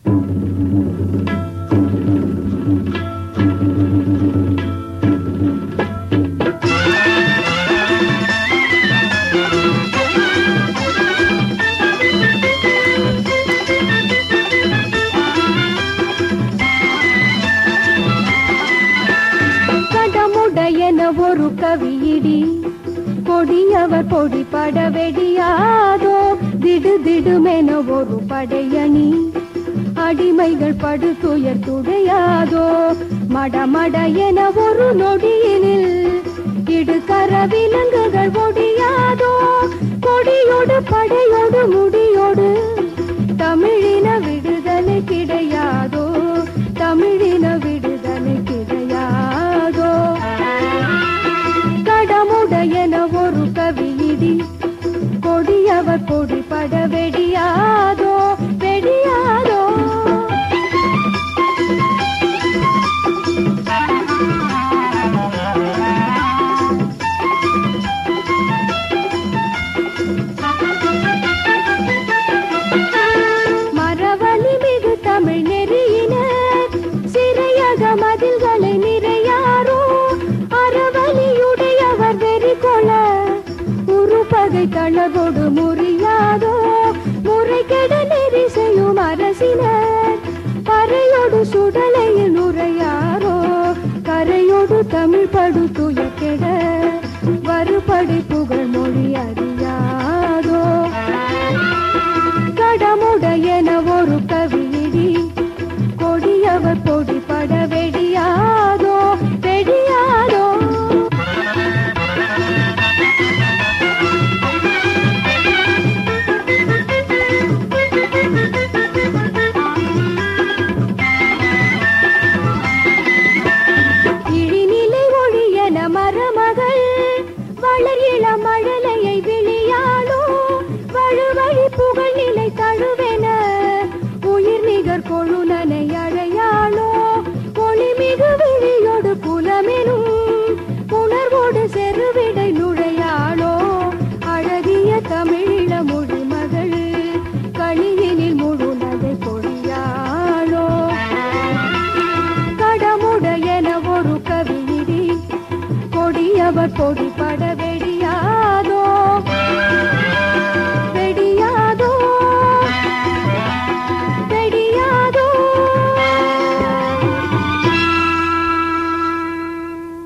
ஒரு கவியிடி கொடியவர் பொடி பட வெடியாதோ திடு திடுமென ஒரு படையணி அடிமைகள் படு துயர் துடையாதோ மடமட என ஒரு நொடியினில் இடுகர விலங்குகள் ஒடியாதோ கொடியோடு படையோடு முடியோடு தமிழின விடுதலை கிடையாதோ தமிழின விடுதலை கிடையாதோ கடமுடையன ஒரு கவியிடி கொடியவர் கொடி பட வெடியாதோ வெடியாதோ மரவழி மிகு தமிழ் நெறியினர் சிறையக மதில்களை நிறையாரோ அறவழியுடையவர் வெறி கொள உருப்பகை தளவோடு முறியாதோ முறை கெட நெறி செய்யும் அரசினர் பறையோடு சுடலையில் நுரையாரோ கரையோடு தமிழ் படு துய கெட வருபடி புகழ் மொழி அறியாதோ கடமுடையன ஒரு கவியிடி கொடியவர் பொடி பட வெடியாதோ வெடியாதோ இழிநிலை ஒழியன மரமகள் வளர் இளம் மழலையை விழியாளோ வழுவழி புகழ் நிலை தழுவென உயிர் நிகர் கொழுனனை அழையாளோ ஒளிமிகு விழியோடு புலமெனும் உணர்வோடு செருவிடை நுழையாளோ அழகிய தமிழீழ மொழி மகள் களியினில் முழு நகை பொழியாளோ கடமுடையன ஒரு கவியிடி கொடியவர் பொடி